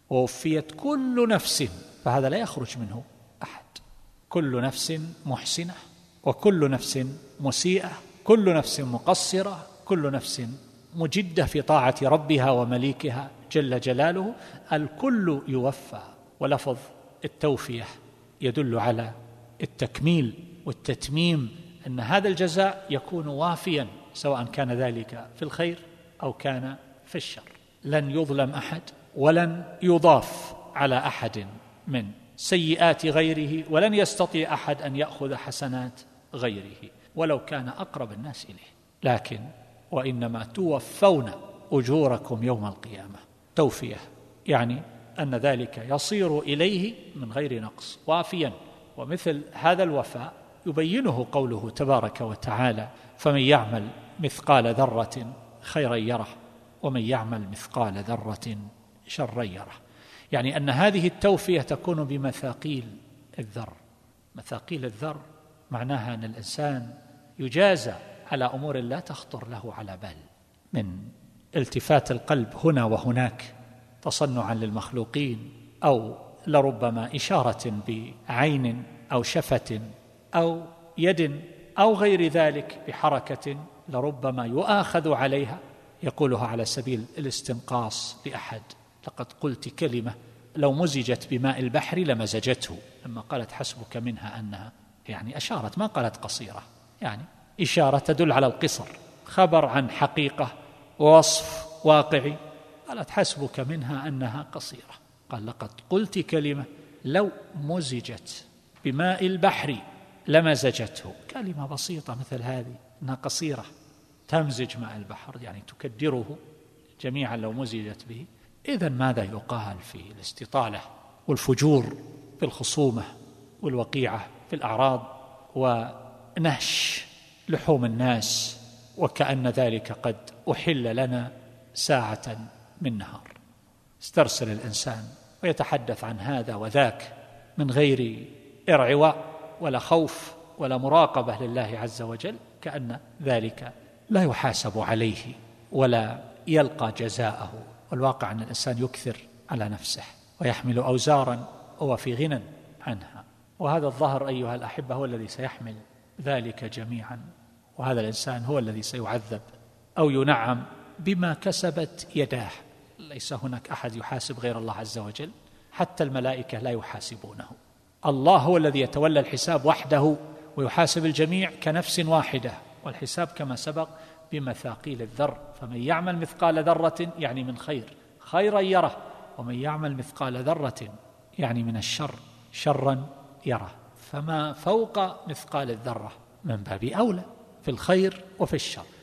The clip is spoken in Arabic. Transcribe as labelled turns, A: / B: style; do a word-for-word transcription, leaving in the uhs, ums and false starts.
A: ووفيت كل نفس، فهذا لا يخرج منه أحد. كل نفس محسنة وكل نفس مسيئة، كل نفس مقصرة، كل نفس مجدة في طاعة ربها ومليكها جل جلاله، الكل يوفى. ولفظ التوفية يدل على التكميل والتتميم، أن هذا الجزاء يكون وافيا سواء كان ذلك في الخير أو كان في الشر. لن يظلم أحد ولن يضاف على أحد من سيئات غيره، ولن يستطيع أحد أن يأخذ حسنات غيره ولو كان أقرب الناس إليه. لكن وإنما توفون أجوركم يوم القيامة. توفية يعني أن ذلك يصير إليه من غير نقص وافيا. ومثل هذا الوفاء يبينه قوله تبارك وتعالى: فمن يعمل مثقال ذرة خيرا يره ومن يعمل مثقال ذرة شرا يره. يعني أن هذه التوفية تكون بمثاقيل الذر. مثاقيل الذر معناها أن الإنسان يجازى على أمور لا تخطر له على بال، من التفات القلب هنا وهناك تصنعا للمخلوقين، أو لربما إشارة بعين أو شفة أو يد أو غير ذلك بحركة لربما يؤاخذ عليها، يقولها على سبيل الاستنقاص لأحد: لقد قلت كلمة لو مزجت بماء البحر لمزجته. لما قالت حسبك منها أنها، يعني أشارت، ما قالت قصيرة، يعني إشارة تدل على القصر، خبر عن حقيقة ووصف واقعي. قالت حسبك منها أنها قصيرة. قال لقد قلت كلمة لو مزجت بماء البحر لمزجته. كلمة بسيطة مثل هذه أنها قصيرة تمزج ماء البحر، يعني تكدره جميعا لو مزجت به. إذن ماذا يقال في الاستطالة والفجور في الخصومة والوقيعة في الأعراض ونهش لحوم الناس، وكأن ذلك قد أحل لنا ساعة من نهار. استرسل الإنسان ويتحدث عن هذا وذاك من غير إرعواء ولا خوف ولا مراقبة لله عز وجل، كأن ذلك لا يحاسب عليه ولا يلقى جزاءه. والواقع أن الإنسان يكثر على نفسه ويحمل أوزارا هو في غنى عنها، وهذا الظهر أيها الأحبة هو الذي سيحمل ذلك جميعا، وهذا الإنسان هو الذي سيعذب أو ينعم بما كسبت يداه. ليس هناك أحد يحاسب غير الله عز وجل، حتى الملائكة لا يحاسبونه. الله هو الذي يتولى الحساب وحده ويحاسب الجميع كنفس واحدة، والحساب كما سبق بمثاقيل الذر. فمن يعمل مثقال ذرة يعني من خير خيرا يره، ومن يعمل مثقال ذرة يعني من الشر شرا يره. فما فوق مثقال الذرة من باب أولى في الخير وفي الشر.